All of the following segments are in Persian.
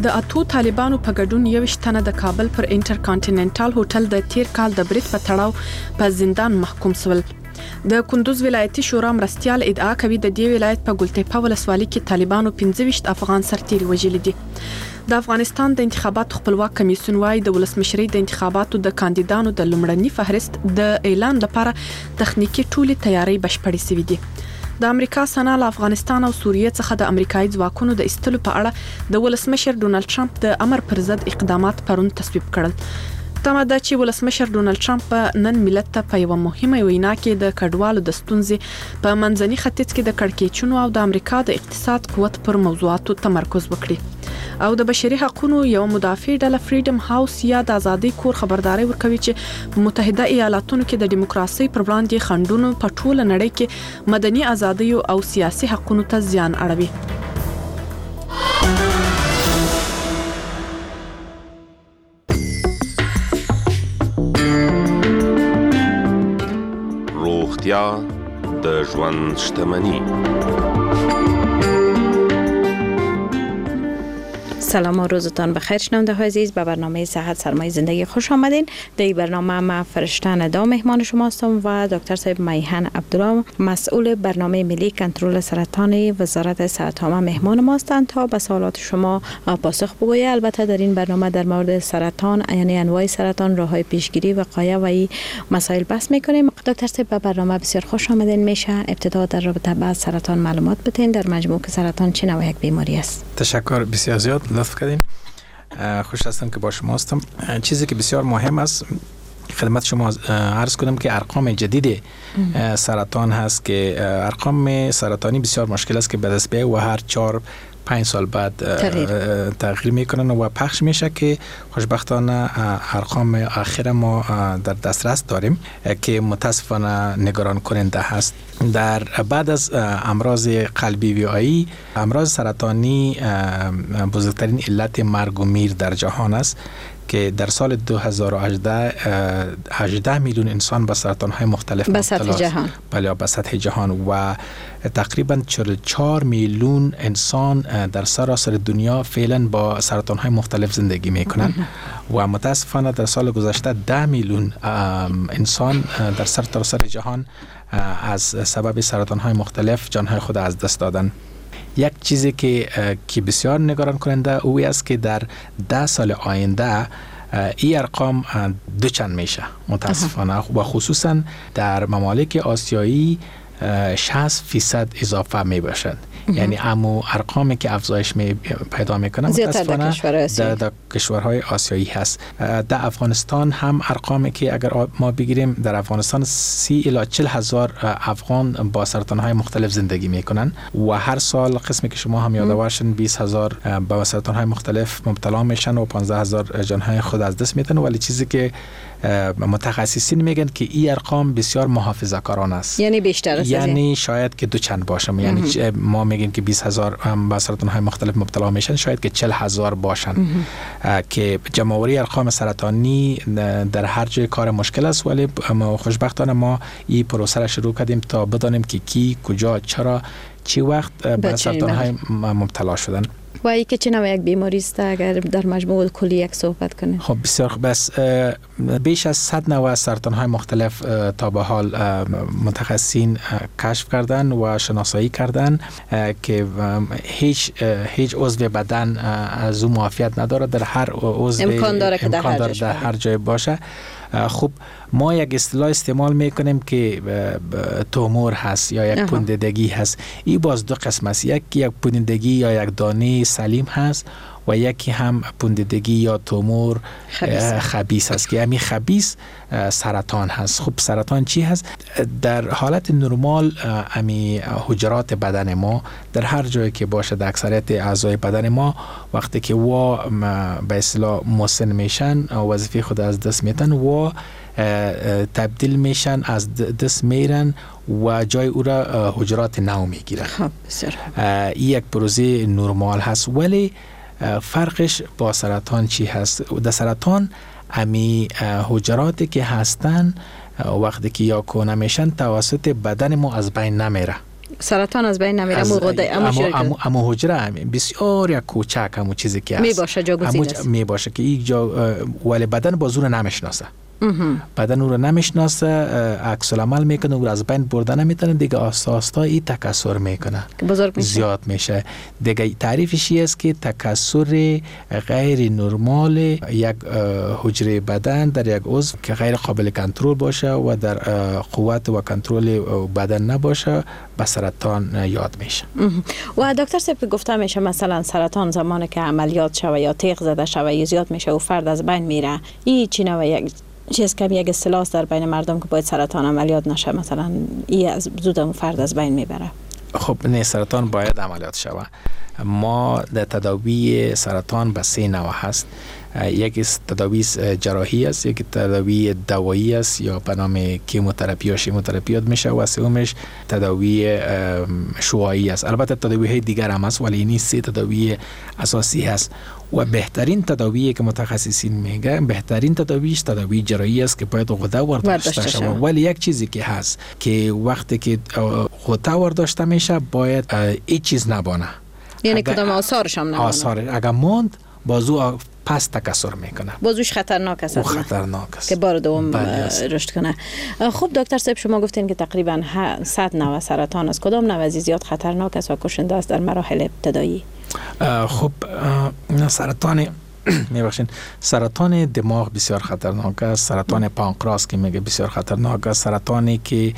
د اتو طالبانو په ګډون 21 تنه د کابل پر انټرکانټیننټال هوټل د تیر کال د بریټ په تړاو په زندان محکوم شول. د کندوز ولایتي شورا مرستيال ادعا کوي د دې ولایت په ګلتپه ولسوالۍ کې طالبانو 15 افغان سرتیري وژلي دي. د افغانستان د انتخاباتو خپلواک کمیسیون وايي د ولسمشرۍ د انتخاباتو د کاندیدانو د لومړني فهرست د اعلان لپاره تخنیکی ټولې تیاری بشپړې شوې دي. د امریکا سنا له افغانستان او سوریه څخه د امریکایي ځواکونو د استلو په اړه د ولسمشر ډونالد ټرمپ د امر پر ضد اقدامات پرون تصویب کړل. تمه ده چې ولسمشر ډونالد ټرمپ نن ملت ته په یو مهمه وینا کې د کډوالو د ستونزې په منځني ختیځ کې د کړکېچونو او د امریکا د اقتصاد قوت پر موضوعاتو تمرکز وکړي. او د بشري حقوقو یو مدافع ډله فریډم هاوس یا د ازادي کور خبرداري ورکوي چې متحده ایالاتونو کې د دیموکراسي پر وړاندې خنډونو په ټوله نړۍ کې مدني ازادي او سیاسي حقوقو ته زیان اړوي. روغتیا د ژوند شتمني. سلام و روزتان بخیر شنونده های عزیز، به برنامه صحت سرمایه زندگی خوش آمدین. در این برنامه ما فرشته ندا مهمان شما هستم و دکتر صاحب میهن عبدالله مسئول برنامه ملی کنترل سرطان وزارت صحت عامه مهمان ما هستند تا به سوالات شما پاسخ بگوید. البته در این برنامه در مورد سرطان، یعنی انواع سرطان، راه‌های پیشگیری و وقایع و این مسائل بحث میکنیم. دکتر صاحب به برنامه بسیار خوش آمدین. میشه ابتدا در رابطه با سرطان معلومات بدین؟ در مجموع سرطان چه نوع یک بیماری است؟ تشکر بسیار زیاد لطف کردین. خوش هستم که با شما هستم. چیزی که بسیار مهم است خدمت شما عرض کنم که ارقام جدید سرطان هست که ارقام سرطانی بسیار مشکل است که به دست بیاید و هر 4-5 سال بعد تغییر میکنن و پخش میشه که خوشبختانه ارقام آخر ما در دسترس داریم که متاسفانه نگران کننده هست. در بعد از امراض قلبی و عایی، امراض سرطانی بزرگترین علت مرگ و میر در جهان است که در سال 2018 18 میلیون انسان با سرطان‌های مختلف به سطح جهان، بله به سطح جهان، و تقریبا 44 میلیون انسان در سراسر دنیا فعلا با سرطان‌های مختلف زندگی میکنن و متاسفانه در سال گذشته 10 میلیون انسان در سراسر جهان از سبب سرطان‌های مختلف جان‌های خود از دست دادن. یک چیزی که بسیار نگران کننده اوی است که در 10 سال آینده این ارقام دوچند میشه متاسفانه و خصوصا در ممالک آسیایی 60% اضافه می باشد. یعنی امو ارقامی که افزایش پیدا میکنه متاسفانه در کشورهای آسیایی هست. در افغانستان هم ارقامی که اگر ما بگیریم در افغانستان 30 الی 40 هزار افغان با سرطانهای مختلف زندگی میکنن و هر سال قسمی که شما هم یادوارشن 20 هزار با سرطانهای مختلف مبتلا میشن و 15 هزار جانهای خود از دست میدن. ولی چیزی که متخصصین میگن که این ارقام بسیار محافظه‌کارانه است، یعنی بیشتر است، یعنی شاید که دوچند باشه. یعنی ما میگیم که 20 هزار با سرطان‌های مختلف مبتلا میشن، شاید که 40 هزار باشن که جمع‌آوری ارقام سرطانی در هر جای کار مشکل است. ولی خوشبختانه ما این پروسه را شروع کردیم تا بدانیم که کی کجا چرا چی وقت به سرطان‌های مبتلا شدن. و ای که چه نوع یک بیماری است اگر در مجموع کلی یک صحبت کنید؟ خب بسیار خوب. بس بیش از 100 نوع سرطان‌های مختلف تا به حال متخصصین کشف کردن و شناسایی کردن که هیچ عضو بدن از اون معافیت نداره. در هر عضو امکان داره که در هر جای باشه. خب ما یک اصطلاح استعمال میکنیم که تومور هست یا یک پوندگی هست. این باز دو قسم است، یک پوندگی یا یک دانه سلیم هست و یکی هم پوندگی یا تومور خبیث هست که همین خبیث سرطان هست. خب سرطان چی هست؟ در حالت نرمال همین حجرات بدن ما در هر جایی که باشه در اکثریت اعضای بدن ما وقتی که به اصطلاح مسن میشن وظیفه خود از دست میدن و تبدیل میشن، از دست میرن و جای او را حجرات نو میگیرن. یک پروسه نرمال هست. ولی فرقش با سرطان چی هست؟ در سرطان امی حجراتی که هستن وقتی که یا کونه میشن توسط بدن ما از بین نمیره. سرطان از بین نمیره اما حجره بسیار یک کوچک همون چیزی که هست میباشه جا گزیده است میباشه که یک جا ولی بدن با زور نمیشناسه بدن او رو نمیشناسه عکس العمل میکنه او از بین برده نمیتونه دیگه آستا آستا این تکثر میکنه زیاد میشه دیگه تعریفش است که تکثر غیر نرمال یک حجره بدن در یک عضو که غیر قابل کنترل باشه و در قوت و کنترل بدن نباشه به سرطان یاد میشه. و دکتر صاحب گفته میشه مثلا سرطان زمانی که عملیات شوه یا تیغ زده شوه یا زیاد میشه و فرد از بین میره این چی نوع یک چیز که یک اصطلاح در بین مردم که باید سرطان عملیات نشه مثلا این از زود فرد از بین میبره. خب نه سرطان باید عملیات شوه. ما در تداوی سرطان به 3 نوع هست. یکی تداوی جراحی است، یکی تداوی دوایی است یا به نام کیموتراپی یا شیموتراپی میشه و سومش تداوی شعاعی است. البته تداوی های دیگر هم هست ولی این 3 تداوی اساسی هست و بهترین تداوی که متخصصین میگن بهترین تداویش تداوی جراحی است که باید غده ورداشته شود. ولی یک چیزی که هست که وقتی که غده ورداشته میشه باید هیچ چیز نبانه، یعنی کدام آثارش هم نمونه. آثار اگر ماند بازو پس تکثر میکنه. بازوش خطرناک است. خطرناک است که بار دوم رشد کنه. خب دکتر صاحب شما گفتین که تقریبا 100 نوع سرطان است. کدام نوع زیاد خطرناک است و کشنده است در مراحل ابتدایی؟ خب سرطان میبخشین سرطان دماغ بسیار خطرناک است. سرطان پانکراس که میگه بسیار خطرناک است. سرطانی که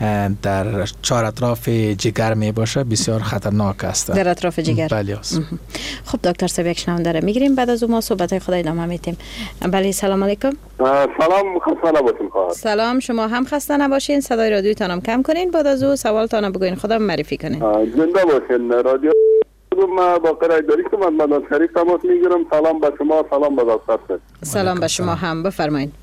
در 4 اطراف جگر می باشه بسیار خطرناک است. در اطراف جگر. بله. خب دکتر صاحب یک شنونده رو میگیریم بعد از اون ما صحبت خدا ادامه میدیم. بله سلام علیکم. سلام خسته نباشین خواهر. سلام شما هم خسته نباشین. صدای رادیوتان هم کم کنین بعد از اون سوالتان بگوین خدا معرفی کنین. زنده باشین. رادیو ما با قرای داری که من شریف تماس میگیرم. سلام به شما، سلام به دکتر. سلام به شما هم بفرمایید.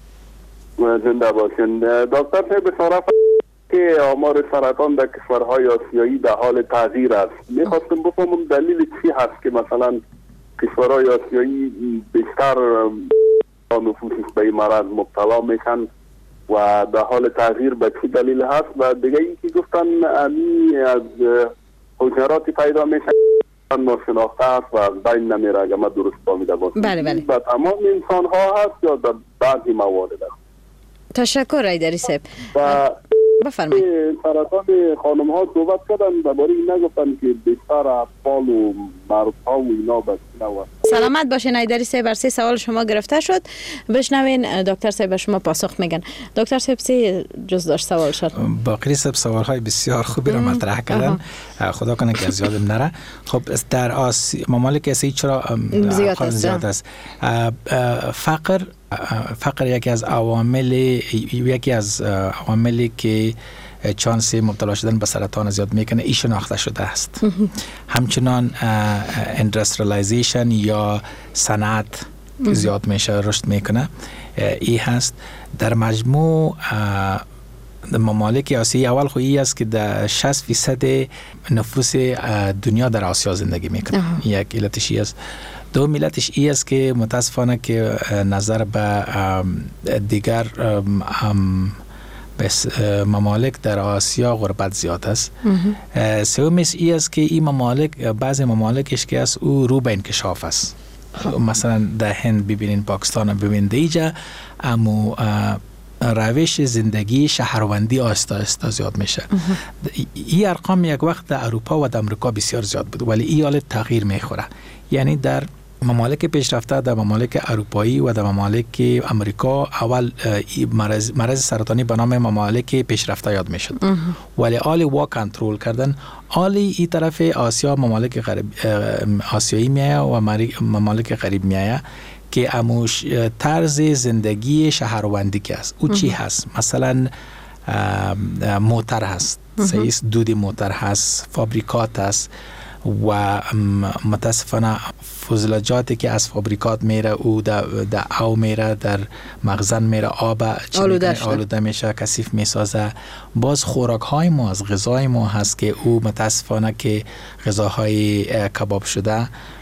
زنده باشین. دکتر صاحب بشارت که آمار سرطان در کشورهای آسیایی در حال تغییر است. میخواستم بفهمم دلیل چی هست که مثلا کشورهای آسیایی بیشتر نفوسش به این مرض مبتلا میشن و در حال تغییر به چی دلیل هست؟ و دیگه این که گفتن امی از حجراتی پیدا میشن ناشناخته است و از بین نمیره اگر من درست فهمیده باشم. بله. و تمام انسان ها هست یا در بعضی موارد هست؟ تشکر ایدری صاحب. بفرمایید. سرطان خانم ها صحبت کردن درباره این نگفتن که بیشتر اطفال و مرد ها و اینا بسیار. سلامت باشین ایدری صاحب. بر 3 سوال شما گرفته شد. بشنوین دکتر صاحب شما پاسخ میگن. دکتر صاحب 3 جز داشت سوال شد. باقی صاحب سوال های بسیار خوبی رو مطرح کردن. خدا کنه که از یادم نره. خب در ممالک آسیایی چرا زیاد است؟ فقر یکی از عواملی که چانس مبتلا شدن به سرطان زیاد میکنه ای شناخته شده است. همچنان اندستریالیزیشن یا صنعت زیاد میشه رشد میکنه ای هست. در مجموع ممالک آسیایی اول خویی است که در 60% نفوس دنیا در آسیا زندگی میکنه. یک علتش است. دو علتش ای است که متاسفانه که نظر به دیگر ممالک در آسیا غربت زیاد است. سومش ای است که این ممالک بعضی ممالکش که است او رو به انکشاف است. مثلا در هند ببینین، پاکستان ببینید اینجا اما روش زندگی شهروندی آهسته زیاد میشه. این ارقام یک وقت در اروپا و در امریکا بسیار زیاد بود ولی این حالت تغییر میخوره. یعنی در ممالک پیشرفته، در ممالک اروپایی و در ممالک امریکا اول مرض سرطانی به نام ممالک پیشرفته یاد میشد ولی آل وا کنترل کردن. آلی این طرف آسیا ممالک آسیایی میایه و ممالک غریب میایه که اموش طرز زندگی شهروندی که است. او چی هست؟ مثلا موتر هست، دود موتر هست، فابریکات هست و متاسفانه فضلاجاتی که از فابریکات میره او در او میره، در مخزن میره، آب آلوده میشه، کثیف میسازه. باز خوراک های ما از غذای ما هست که او متاسفانه که غذاهای کباب شده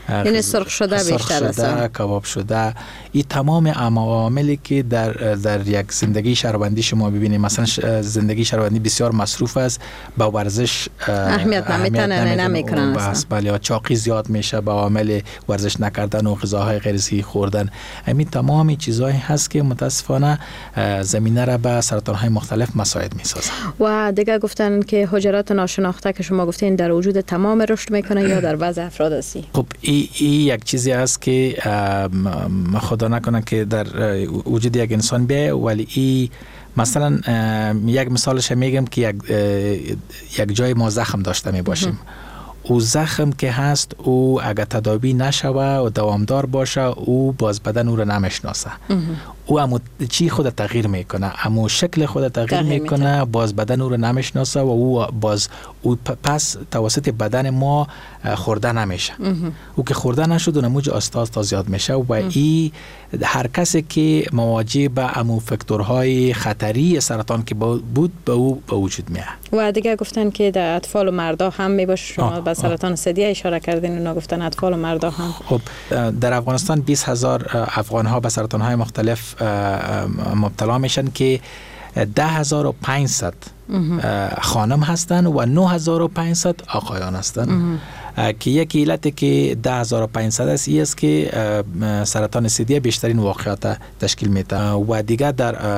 یعنی سرخ شده بیشتر است، کباب شده. این تمام عواملی که در یک زندگی شهروندی شما ببینید، مثلا زندگی شهروندی بسیار مصروف است، با ورزش اهمیت نمیکنن بس بله، چاقی زیاد میشه با عامل ورزش نکردن و غذاهای غیر صحی خوردن. همین تمامی چیزایی هست که متاسفانه زمینه را به سرطان‌های مختلف مساعد می‌سازه. و دیگه گفتن که حجرات ناشناخته که شما گفتین در وجود تمام رشد میکنه یا در بعض افراد هستی؟ خب این یک چیزی است که خدا نکنه که در وجود یک انسان بیه، ولی این مثلا یک مثالش میگم که یک جای ما زخم داشته می باشیم، او زخم که هست او اگر تداوی نشوه و دوامدار باشه، او باز بدن او رو نمیشناسه. او امو چی خود تغییر میکنه، امو شکل خود تغییر میکنه، باز بدن او رو نمیشناسه و او باز او پس توسط بدن ما خورده نمیشه. او که خورده نشد و نموج آستا زیاد میشه و این هر کسی که مواجه به امو فاکتورهای خطری سرطان که بود به او به وجود میاد. و دیگه گفتن که در اطفال و مردا هم میباشه. شما به سرطان ثدی اشاره کردین، اونا گفتن اطفال و مردا هم. خب در افغانستان 20,000 افغان ها به سرطان های مختلف مبتلا میشن که 10,500 خانم هستند و 9,500 آقایان هستند. که یک علتی که 10,500 است که سرطان ثدی بیشترین واقعات تشکیل میده و دیگه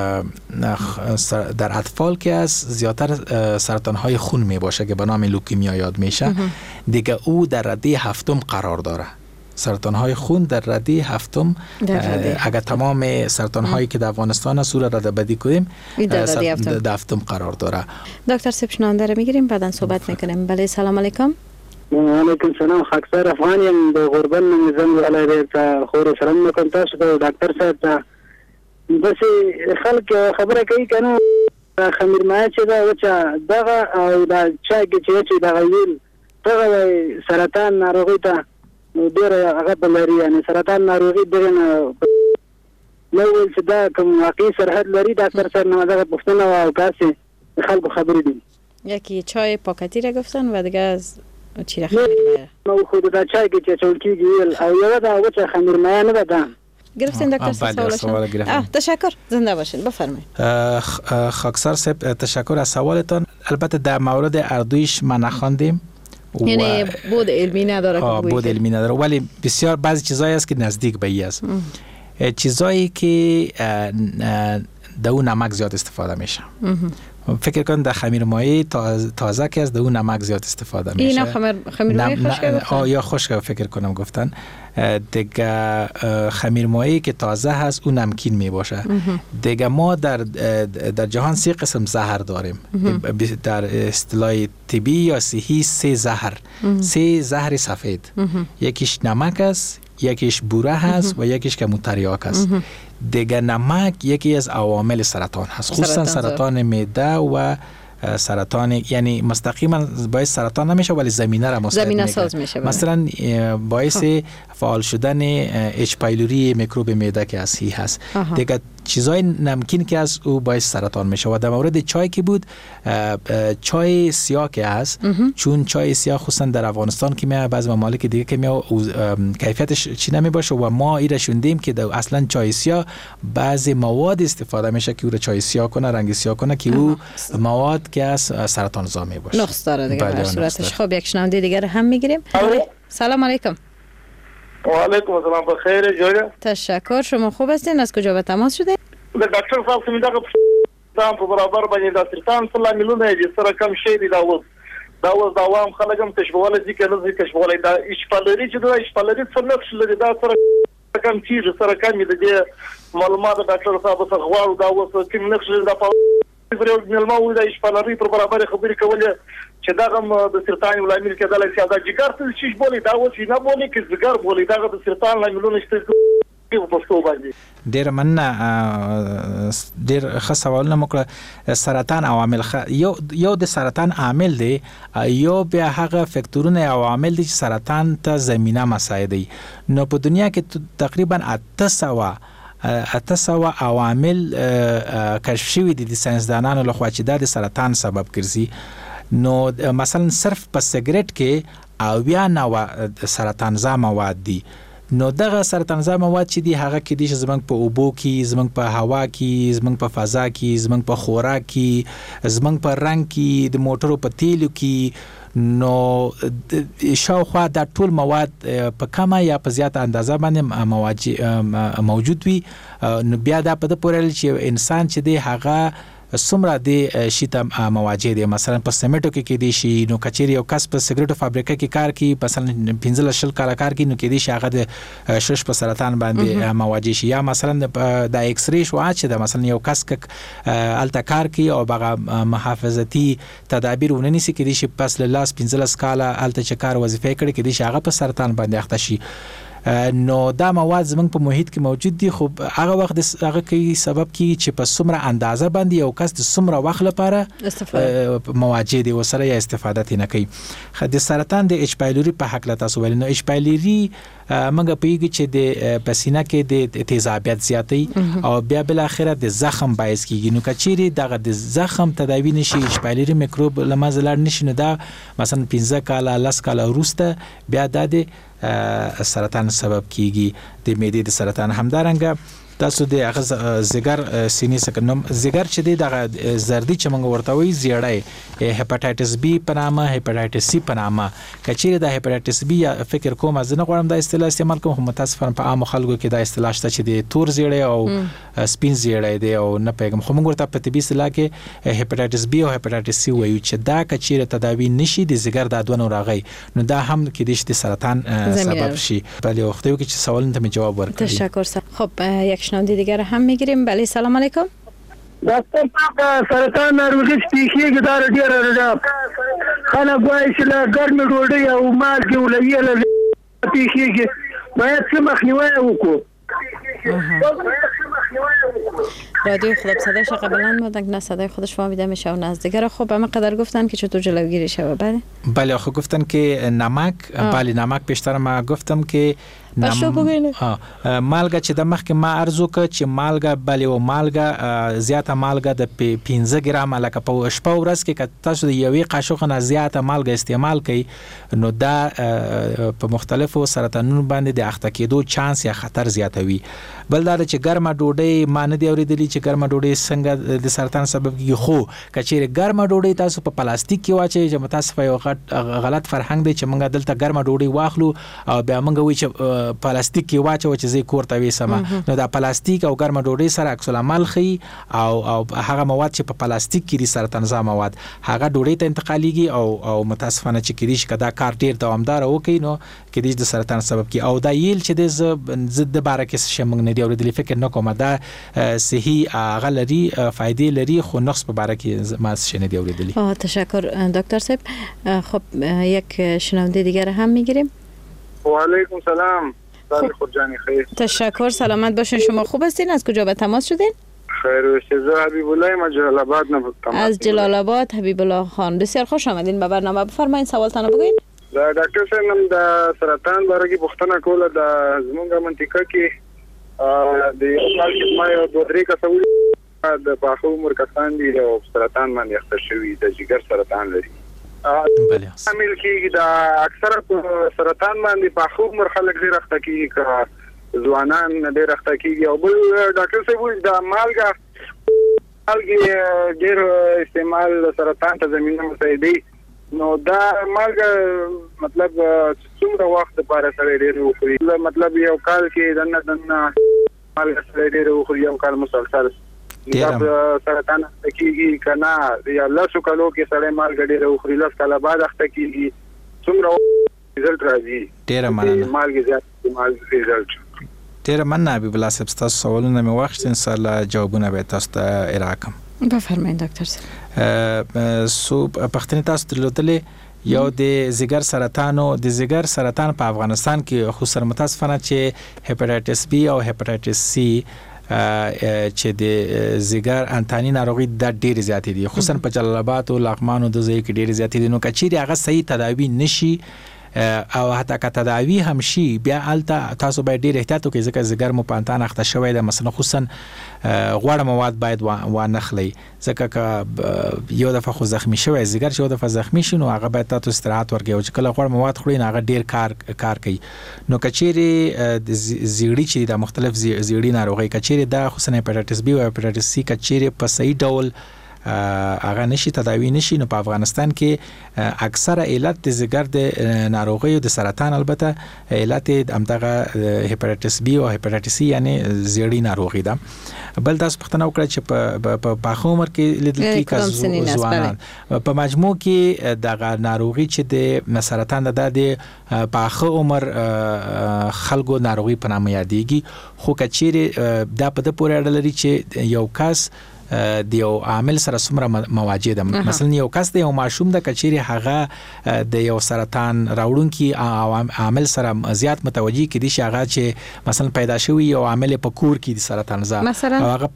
در اطفال که است زیادتر سرطان های خون می باشه که به نام لوکemia یاد میشه. دیگه او در رده هفتم قرار داره. سرطان های خون در رده هفتم، اگر تمام سرطان هایی که در افغانستان است را رده بدی کنیم در هفتم قرار داره. دکتر صاحب شنونده را میگیریم بعدا صحبت میکنیم. بله سلام علیکم. وعلیکم سلام. خاکسار افغان یم د غربت نظام علی ته خور سلام نکم تاسو ته ډاکټر صاحب ته بس خلک خبره کوي کنه خمیر ما چې دا وچا دغه او دا چا چې دغه ویل دغه سرطان ناروغي ته ډېر هغه بلري، یعنی سرطان ناروغي دغه نو ول چې دا کوم واقعي سرحد لري ډاکټر صاحب نو دغه پوښتنه او کاسي خلکو خبرې دي. یکی چای پاکتی را گفتن و دیگه از چی را خمیر مایه؟ نو خود دا چای که چول کیږي او یو دا وچه خمیر مایه نه ده. گرفتین دکتر سوالشون؟ تشکر، زنده باشین، بفرمایید. خاکسار صاحب تشکر از سوالتان. البته در مورد اردویش ما نخواندیم، یعنی بود علمی نداره. بود علمی نداره، ولی بسیار بعضی چیزایی است که نزدیک به ای است. چیزایی که در اون نمک زیاد استفاده میشه. فکر کن در خمیر مایه تازه که از در اون نمک زیاد استفاده میشه. اینا خمیر مایه خشک گفتن؟ یا خشک فکر کنم گفتن. دیگه خمیر مایه که تازه هست اون نمکین می باشه. دیگه ما در جهان 3 قسم زهر داریم. در اصطلاح طبی یا صحی 3 زهر. 3 زهر سفید. یکیش نمک است، یکیش بوره هست و یکیش که تریاک است. دیگه نمک یکی از عوامل سرطان هست، خصوصا سرطان معده و سرطان، یعنی مستقیما باعث سرطان نمیشه ولی زمینه را زمینه ساز میشه. مثلا باعث فعال شدن اچ پایلوری میکروب معده که اصلی هست. دیگه چیزای نمکین که از او باعث سرطان میشه. و در مورد چای که بود، چای سیاه که هست، چون چای سیاه خصوصا در افغانستان که میاد بعضی ممالک دیگه که میاد کیفیتش چی نمی باشه و ما ایره شوندیم که اصلا چای سیاه بعضی مواد استفاده میشه که او رو چای سیاه کنه، رنگ سیاه کنه که او مواد که از سرطان زا می باشه. نقص داره دیگه در صورتش. خب یک شنونده دیگر هم میگیریم. سلام علیکم. و علیکم السلام، بخیر جویا. تشکر. شما خوب هستین؟ از کجا به تماس شده؟ دکتر صاحب کوم دغه تام په برابر باندې د سرطان په لاملونه دي سره کم شي دي دا عوام خلک هم تشبوهاله دي کنه دي تشبوهاله دا اشپالري چې دا اشپالري څه نقش لري دا سره کم چیز سره کم دي معلومات ډاکټر صاحب څخه غواړو دا اوس کوم نقش دا په ملما و دا اشپالري پر برابر خبرې کولې چې دا هم د سرطان لامل کېدل شي دا جګر څه شي بولي دا اوس نه بولي کې جګر بولي دا د سرطان لاملونه شته. ډیر مننه، ډیر ښه سوالونه مو کړه. سرطان عوامل یو د سرطان عامل دی، یو بیا هغه فاکتورونه عوامل دي چې سرطان ته زمینه مساعدوي. نو په دنیا کې تقریبا 800 عوامل کشف شوي دي د ساینسدانانو لخوا چې دا د سرطان سبب ګرځي. نو مثلا صرف په سیګریټ کې او 90 سرطانزا مواد دي. نو دغه سرطانزا مواد چې دي هغه کې دي چې زمونږ په اوبو کې، زمونږ په هوا کې، زمونږ په فضا کې، زمونږ په خوراک کې، زمونږ په رنګ کې، د موټرو په تیلو کې. نو شاوخوا دا ټول مواد په کمه یا په زیاته اندازه باندې موجود وي. نو بیا دا په د پورل چې انسان چې دی هغه څومره د شیته مواجه دي. مثلا په سیمټو کې دي شي، نو کچېری یو کس په سیګریټو فابریکه کې کار کوي، مثلا 15 کال کار کوي، نو کې دي شي هغه د شش په سرطان باندې مواجه شي. یا مثلا د ایکس ری شو چې د مثلا یو کس الته کار کوي او هغه محافظتي تدابیر وننسي، کې دي شي پس له 15 کال الته چې کار وظیفه کوي، کې دي شي هغه په سرطان باندې اخته شي. نو دا مواد زمونږ په محیط کې موجود دي، خو هغه وخت هغه کوي سبب کی چې په څومره اندازه باندې یو کس د څومره وخت لپاره مواجه دي وسره یا استفاده نه کوي. د سرطان د اچ پایلوري په حق لا تاسو ولې نو اچ پایلوري موږ پیږي چې د پسینه کې د تیزابیت زیاتی او بیا بل اخره د زخم باعث کیږي. نو کچيري دغه د زخم تداوی نشي، اچ پایلوري میکروب لمازلار نشي، نو دا مثلا 15 کال 10 کال وروسته بیا د سرطان سبب کیږي، د معدې د سرطان. همدارنګه تاسو د هغه زیګر سینې سکنم زیګر چې د زردی چې موږ ورته وی زیړای هپاتایټس بی په نامه، هپاتایټس سی په نامه. کچېره د هپاتایټس بی فکر کوم از نه غواړم د اصطلاح استعمال کوم، متاسفانه په عام خلکو کې د اصطلاح شته چې د تور زیړای او سپین زیړای دی او نه پیغام. خو موږ ورته په طبي اصطلاح کې هپاتایټس بی او هپاتایټس سی وایو چې دا کچېره تداوی نشي د زیګر د ادوانو راغی، نو دا هم کې د سرطان سبب شي. بله وختي کې چې سوال ته جواب ورکړم. تشکر سر. خب یک شنونده دیگر هم میگیریم. بله سلام علیکم. دکتر پاک سرطان ناروغي سپیشي دار ډیر راځه خلک وایي چې لا ګرمي ډوډۍ او مالګې ولوي سپیشي باید څه مخنیوي وکړو. رادیو خودم صدایش قبلا بودن نه صدای خودش فهمیده میشه و نزدیکه. خب اما قدر گفتن که چطور جلوگیری شه. بله خب گفتن که نمک، بله نمک بیشتر ما گفتم که مالګه چې د مخکې ما ارزو ک چې مالګه بلې او مالګه زیاته مالګه د 15 ګرام لکه په شپه ورځ کې تاسو د یوې قاشق نه زیاته مالګه استعمال کړئ، نو دا په مختلفو سرطانونو باندې د اخته کېدو چانس یا خطر زیاتوي. بل دا چې ګرمه ډوډۍ ما نه دی اورېدلی چې ګرمه ډوډۍ څنګه د سرطان سبب کیږي، خو کچېره ګرمه ډوډۍ تاسو په پلاستیک کې واچي، چې متاسفه یو غلط فرهنګ دی چې موږ دلته ګرمه ډوډۍ واخلو او بیا موږ وایو چې پلاستیک کې واچو چې زی کور ته وېسم. نو دا پلاستیک او ګرمه ډوډۍ سره عکس العمل خي او هغه مواد چې په پلاستیک کې دي سرطانزا مواد هغه ډوډۍ ته انتقاليږي او متاسفانه چې کېږي چې دا کار ډیر دوامدار وکړي نو کېږي د سرطان سبب کی. او دا یل چې د ضد بارکه شمنګ نه دی اورېدلی، فکر نه کوم دا صحي غلري فائدې لري، خو نقص په بارکه ما څه نه دی اورېدلی. تشکر دکتر صاحب. خب یک شنونده دیگر هم میگیریم. و علیکم سلام. خورجانی خیر. تشکر، سلامت باشین. شما خوب هستین؟ از کجا به تماس شدین؟ خیر و شزا حبیب الله ما جلال آباد تماس. از جلال آباد حبیب الله خان، بسیار خوش آمدین به برنامه. بفرمایید سوالتون بگوین. دا ډاکټر صاحب نن د سرطان باره کې پوښتنه کوله. د زمونږ منطقه کې د یو ما یو دوه درې کسان د پاخه عمر کسان دي او سرطان باندې اخته شوي، د جګر سرطان لري. بله عامل کېږي دا اکثره په سرطان باندې پاخه عمر خلک ډېر اخته کېږي، که ځوانان ډېر اخته کېږي. او بل ډاکټر صاحب وایي دا مالګه ډېر استعمال سرطان ته زمینه مساعدوي. نو دا مالګه مطلب څومره وخت لپاره سړی ډېر وخوري؟ مطلب یو کال کې دنه مالګه سړی ډېر وخوري، یو کال مسلسل سرطان کېږي کنه یا لاسو کالو کې سړی مالګه ډېر وخوري، لاس کاله بعد اخته کېږي، څومره رزلټ راځي؟ ډېره مننه. مالګه زیات استعمال رزلټ. ډېره مننه حبیب الله صاحب، تاسو سوالونه مې واخیست، ان شاء الله جوابونه به تاسو ته ارائه کوم. بفرمایئ ډاکټر صاحب. سو پښتني تاسو درلودلې یو د زیګر سرطان او د زیګر سرطان په افغانستان کې خصوصا متاسفانه چې هپاتایټس بی او هپاتایټس سی چې د زیګر انتانی ناروغي د ډېر زیاتې دي، خصوصا په جلال آباد او لغمان او د ځای کې ډېر زیاتې دي. نو کچېری هغه صحیح تداوی نشي او حتی که تداوی هم شي بیا الته تاسو باید ډیر احتیاط وکړئ ځکه ځګر مو پانتان اخته شوی دی مثلا خصوصا غوړ مواد باید وانخلي ځکه که یو دفعه خو زخمی شوی ځګر چې یو دفعه زخمی شي نو هغه باید تاسو استراحت ورکړئ او چې کله غوړ مواد خورئ هغه ډیر کار کوي نو کچېری زیړی چې د مختلف زیړی ناروغي کچېری د خصوصا هپاتایتس بی او هپاتایتس سی کچېری په صحیح ډول هغه نشي تداوی نشي نو په افغانستان کې اکثره علت د ځګر د ناروغي او د سرطان البته علت همدغه هپاتایتس بی او هپاتایتس سی یعنی زیړی ناروغي ده بل تاسو پوښتنه وکړه چې په عمر کې لیدل کېږي ځوانان په مجموع کې دغه ناروغي چې د سرطان د په عمر خلکو ناروغي په نامه یادېږي خو کچېری دا په د پورې اړه لري چې یو کس د یو عامل سره څومره مواجه ده مثلا یو کس د یو ماشوم د کچېری هغه د یو سرطان راوړونکي عامل سره زیات متوجي کړي چې هغه چې مثلا پیدا شوی یو عامل په کور کې د سرطان زا او هغه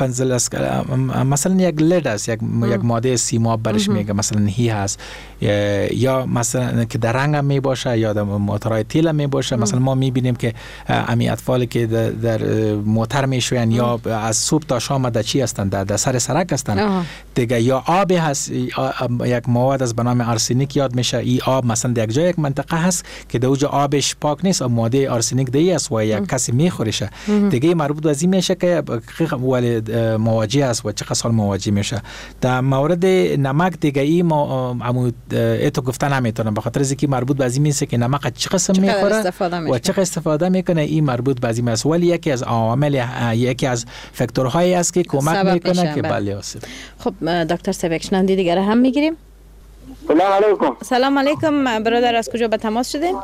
15 مثلا یک لداس یک ماده سیماب برش میگه مثلا هی هست یا مثلا که در رنگ می باشه یا در موتورهای تیل می باشه مثلا ما میبینیم که امی اطفالی که در موتر میشوین یا از صبح تا شام در چی هستن در سر سرک هستن دیگه یا آب هست یک مواد از به نام آرسنیک یاد میشه این آب مثلا در یک جای یک منطقه هست که در اونجا آبش پاک نیست و ماده آرسنیک دیگه است و یک کسی میخورشه دیگه مربوط به این میشه که والد مواجه است و چه سال مواجه میشه در مورد نمک دیگه این اتو گفتن نمیتونم به خاطر اینکه مربوط به این میشه که نمک چه قسم میخوره و چه استفاده میکنه این مربوط به این است ولی یکی از عوامل یکی از فاکتورهایی است که کمک میکنه که بله است. خب دکتر سبک شنونده دیگر هم میگیریم. سلام علیکم. سلام علیکم برادر از کجا به تماس شدین؟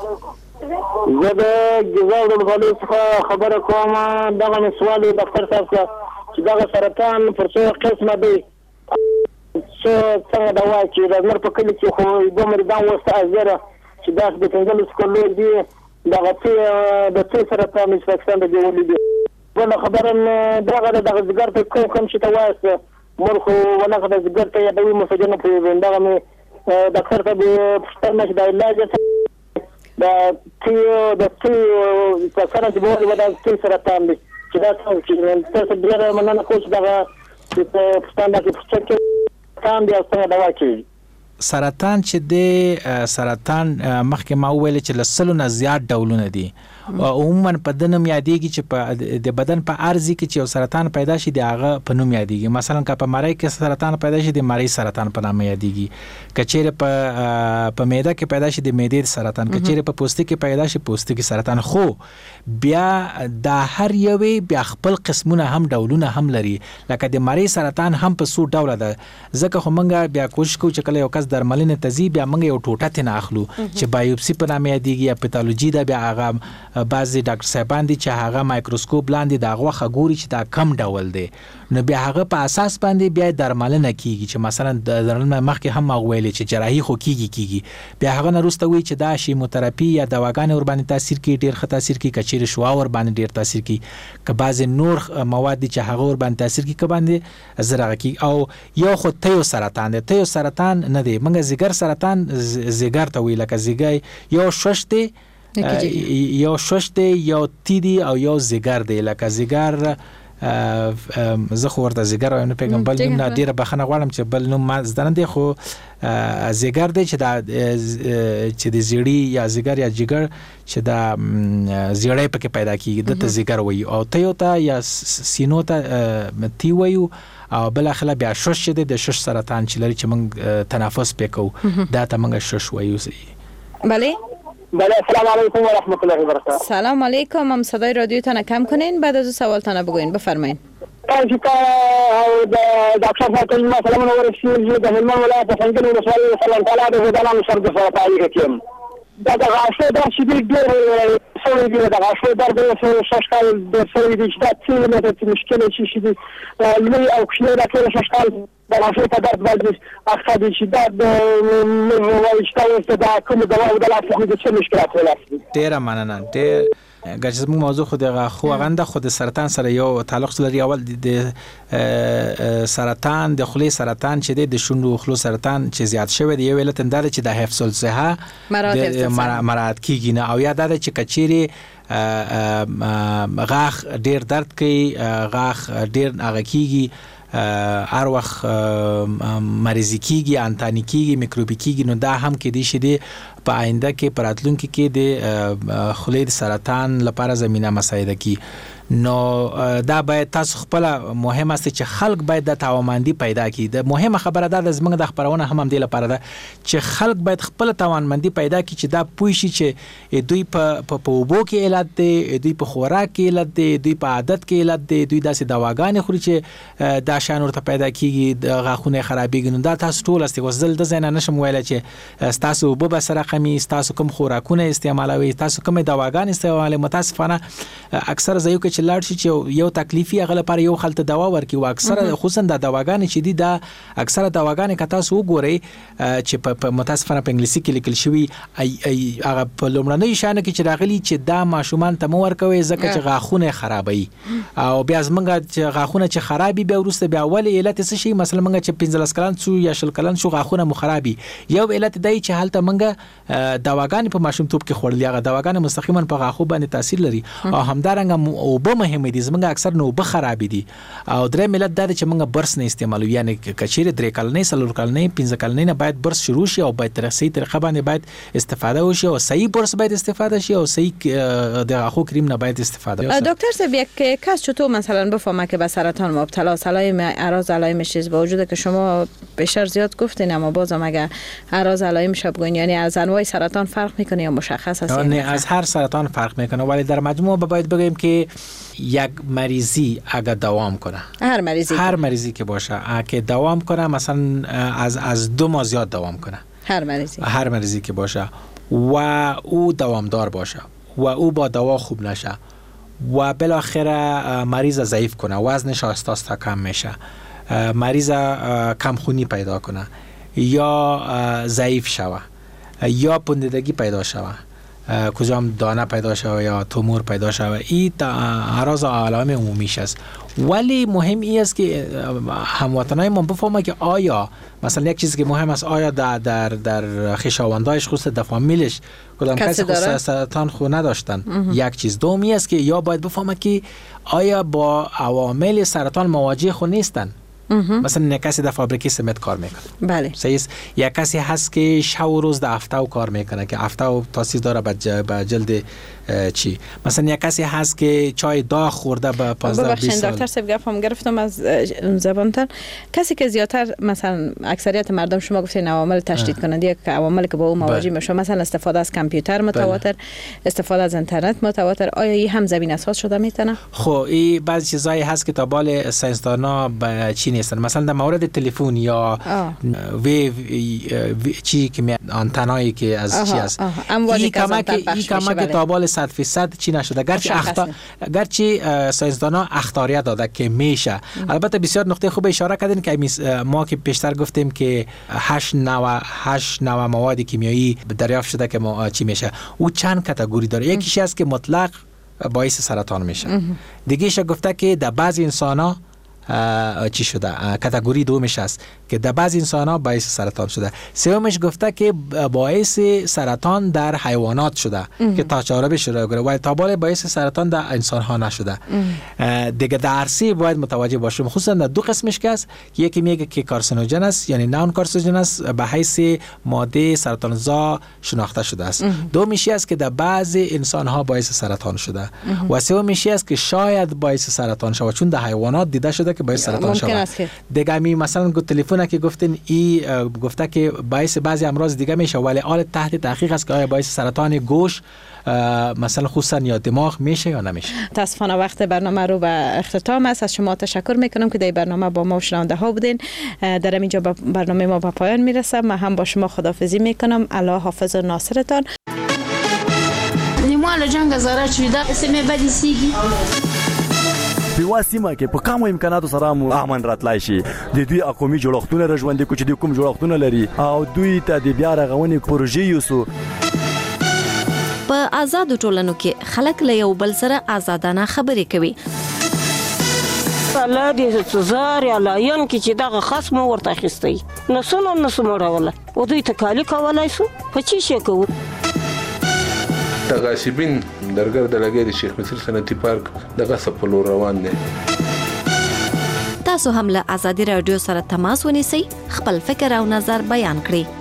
زه د جزایر ولایت څخه خبره کوم دغه سوال دکتر صاحب چې دغه سرطان پر څو قسمه دی څنګه دوا چې د نور په کلی کې خو د مریضان وسته ازره چې داس د څنګه سکولو دی دغه د څه سرطان انفکشن دی ولې ولا خبره دغه ځګر په کوم چې تواسه مرخو ولا د ځګر ته د مسجنه په دغه مې دکتر ته په ستنه د علاج د څه سره د بوله د څه سرطان دی چې دا څه ډیره مننه کوم دغه په ستنه کې څه سرطان دی او څنګه دوا کوي سرطان چې د سرطان مخکې ما ویل چې لسلو نه زیات ډولونه دي عموما په دنم یادېږي چې د بدن په ارزي کې چې سرطان پیدا شي د هغه په نوم یادېږي مثلا که په مری کې سرطان پیدا شي د مری سرطان په نامه یادېږي کچېره په معده کې پیدا شي د معدې سرطان کچېره په پوستکي کې پیدا شي پوستکي سرطان خو بیا د هر یوې بیا خپل قسمونه هم ډولونه هم لري لکه د مری سرطان هم په څو ډوله ده ځکه خو موږ بیا کوشش کوو چې کله یو کس درملنه تزي بیا موږ یو ټوټه تنه اخلو چې بایوپسي په نامه یادېږي یا پیتالوژي ده بیا هغه بعضی ډاکټر صاحبان دي چې هغه مایکروسکوپ لاندې دا غوخه ګوري چې دا کم ډول دی نو بیا هغه په اساس باندې بیا درملنه کیږي چې مثلا د درملنه مخکې هم ویلې چې جراحي خو کیږي بیا هغه نه وروسته وی چې دا شیموتراپي یا دواګانې ور باندې تاثیر کوي ډیر ښه تاثیر کوي کچېر شوا ور باندې ډیر تاثیر کوي که بعضی نور مواد چې هغه ور باندې تاثیر کوي که باندې زرغه کوي او یو خو تیو سرطان دی تیو سرطان نه دی موږ زیګر سرطان زیګر ته ویل که زیګي یو شش دی یو شش دی یو تی دی او یو زیګر دی لکه زیګر زه خو ورته زیګر وایم نه پیغام بل نوم نه ډیره بخښنه غواړم چې بل نوم ما زده نه دی خو زیګر دی چې د زیړی یا زیګر یا جګر چې دا زیړی پکې پیدا کیږي د زیګر وایي او تیو ته یا سینو ته تی وایو او بل اخلا بیا شش دی د شش سرطان چې لري چې موږ تنفس پکو دا ته موږ شش وایو بله بله السلام علیکم و رحمت الله و برکاته سلام علیکم هم صدای رادیوتان کم کنین بعد از سوالتان بگوین بفرمایید تاسو او د ډاکټر فاطمه مثلا نو ورشي د هلمند ولایت څنګه نو سوال سلام تعالی د دلانو سر د سرطان کوم دا غاښه د شدید ډېر سوي دي دا غاښه د شاشکال د سوي دي چې څه نه مشکل شي لوی او کښنه د ټول شاشکال د غاښه په درد باندې اخته دي چې دا کوم دوا د لاسه د څه مشکلات ولاسي ډېر مننه ډېر ګرځي موږ موضوع خو د غنده خود سرطان سره یو تعلق لري. اول د سرطان د خولې سرطان چې د شونډو خولو سرطان چې زیات شوی دی، یو علت اندار چې د حفظ الصحه مراعات کیږي نه، او یا دا چې کچيري غاخ ډیر درد کوي، غاخ ډیر هغه کیږي، هر وخت مریضی کیږي، انتانی کیږي، میکروبی کیږي، نو دا هم کې دي چې د په آینده کې پراتلونکو کې د خولې سرطان لپاره زمينه مساعده کی. نو دا باید تاسو خپل مهم است چې خلک باید د توانمندي پیدا کړي. د مهمه خبره ده زموږ د خبرونه هم دی لپاره ده چې خلک باید خپل توانمندي پیدا کړي، چې دا پوه شي چې دوی په اوبو کې علت دی، دوی په خوراک کې علت دی، دوی په عادت کې علت دی، دوی داسې دواګانې خوري چې دا شان ورته پیدا کیږي، د غاښونه خرابېږي. نو دا تاسو ټول است وزل د زین نشم ویل چې تاسو اوبو به سره کمی، تاسو کوم خوراکونه استعمالوي، تاسو کوم دواګانې استعمالوي. متاسفانه اکثر زيو کې چې لاړ شي چې یو تکلیفي هغه لپاره یو خلته دوا ورکي، او اکثر خصوصا د دواګانې چې دي دا اکثر دواګانې که تاسو وګورئ چې په متاسفانه په انګلیسي کې لیکل شوی هغه په لومړنۍ شانه کې چې راغلي چې دا ماشومان ته مو ورکوي ځکه چې غاښونه خرابوي، او بیا زمونږ چې غاښونه چې خرابي بیا ورسته بیا اول علت څه شي، مثلا موږ چې 15 کلن شو یا 20 کلن شو غاښونه مو خرابي، یو علت دی چې هلته موږ دواګانې په ماشومتوب کې خوړلې، هغه دواګانې مستقیما په غاښو باندې تاثیر لري، او همدارنګه اوبه مهمه دي. زمونږ اکثر نو اوبه خراب دي، او درې ملت دا چې موږ برس نه استعمالوي، یعنی کچېره 3 کلنې 4 کلنې 15 کلنې نه باید برس شروع شي، او باید تر صحیح طریقه باندې باید استفاده وشي، او صحیح برس باید استفاده شي، او صحیح د غاښو کریم نه باید استفاده وشي. دکتر صاحب، یک کس چطور مثلا بفهمه که به سرطان مبتلا است؟ علائم اعراض علائمش چیز با وجود که شما بیشتر زیاد گفتین، اما بازم اگه اعراض علائمش بگوین، یعنی از انواع سرطان فرق میکنه یا مشخص است؟ نه، از هر سرطان فرق میکنه، ولی در مجموع باید بگیم که یک مریضی اگه دوام کنه، هر مریضی که باشه که دوام کنه، مثلا از 2 ماه زیاد دوام کنه، هر مریضی که باشه و او دوامدار باشه و او با دوا خوب نشه و بالاخره مریض ضعیف کنه، وزنش آهسته کم میشه، مریض کمخونی پیدا کنه یا ضعیف شوه یا پوندیدگی پیدا شوه، کجام دانه پیدا شوه یا تومور پیدا شوه، این اعراض علائم عمومیش است. ولی مهم این است که هموطنای ما بفهمه که آیا مثلا یک چیزی که مهم است، آیا در خویشاوندایش خصوصا در فامیلش کدام کسی سرطان خو نداشتن. یک چیز دومی است که یا باید بفهمه که آیا با عوامل سرطان مواجه خو نیستن. مثلا یک کسی در فابریکه سمنت کار میکنه، بله صحیح، یک کسی هست که شب و روز در هفته کار میکنه که هفته تاثیر داره به جلد چی، مثلا یک کسی هست که چای داغ خورده به 15-20 سال. دکتر صاحب گفتم گرفتم از زبانتر، کسی که زیادتر مثلا اکثریت مردم شما گفتین عوامل تشدید کننده که عواملی که با اون مواجه میشه، مثلا استفاده از کامپیوتر متواتر، استفاده از اینترنت متواتر، آیا این هم زمین اساس شده میتونه؟ خب این بعضی چیزایی هست که تا بال ساینس‌دانا چی نیستن، مثلا در مورد تلفن یا چی که آنتنایی که از چی است، این کمک تا بال 100% چی نشده، گرچه ساینس‌دانا اخطاریت داده که میشه. البته بسیار نقطه خوب اشاره کردین که ما که پیشتر گفتیم که 8 نوع مواد کیمیایی دریافت شده که ما چی میشه، او چند کاتگوری داره. یکیش است که مطلق باعث سرطان میشه، دیگه‌ش گفته که در بعضی انسان‌ها چی شده، کاتگوری دومش است که در بعضی انسان‌ها باعث سرطان شده، سومش گفته که باعث سرطان در حیوانات شده که تا چاره بشه و تا بالا باعث سرطان در انسان‌ها نشده. دیگه در عرصه باید متوجه باشیم، خصوصا در 2 قسمش که است، یکی میگه که کارسینوژن است یعنی نان کارسینوژن است به حیث ماده سرطانزا شناخته شده است، دومیش است که در بعضی انسان‌ها باعث سرطان شده و سومیش است که شاید باعث سرطان شود چون در حیوانات دیده شده که باعث سرطان شود. دیگه مثلا تلفن که گفتین گفته که باعث بعضی امراض دیگه میشه، ولی حال تحت تحقیق است که آیا باعث سرطان گوش مثلا خصوصا یا دماغ میشه یا نمیشه. متاسفانه وقت برنامه رو به اختتام است. از شما تشکر میکنم که در برنامه با ما و شنونده ها بودین. در اینجا برنامه ما به پایان میرسه. من هم با شما خداحافظی میکنم. الله حافظ و ناصرتان. نیمال جنگ زاره چویده اسمه بدی سیگی په سیمه کې په کومو امکاناتو سره امن راتلای شي، د دوی قومي جوړښتونه رژوندې کوي چې د کوم جوړښتونه لري او دوی ته د بیا رغونې پروژې یوسو. په آزاد ټولنو کې خلک له یو بل سره آزادانه خبرې کوي. الله دې زار یا لاین کې چې دغه خصم ورته اخیستی نو څونه نسو مړوله او دوی ته کالی کولای سو په چی شي کوو. د غاصبین درګر د لګي د شیخ مصر صنعتي پارک د غصب په لور روان دي. تاسو هم له ازادي رادیو سره تماس ونیسئ، خپل فکر او نظر بیان کړئ.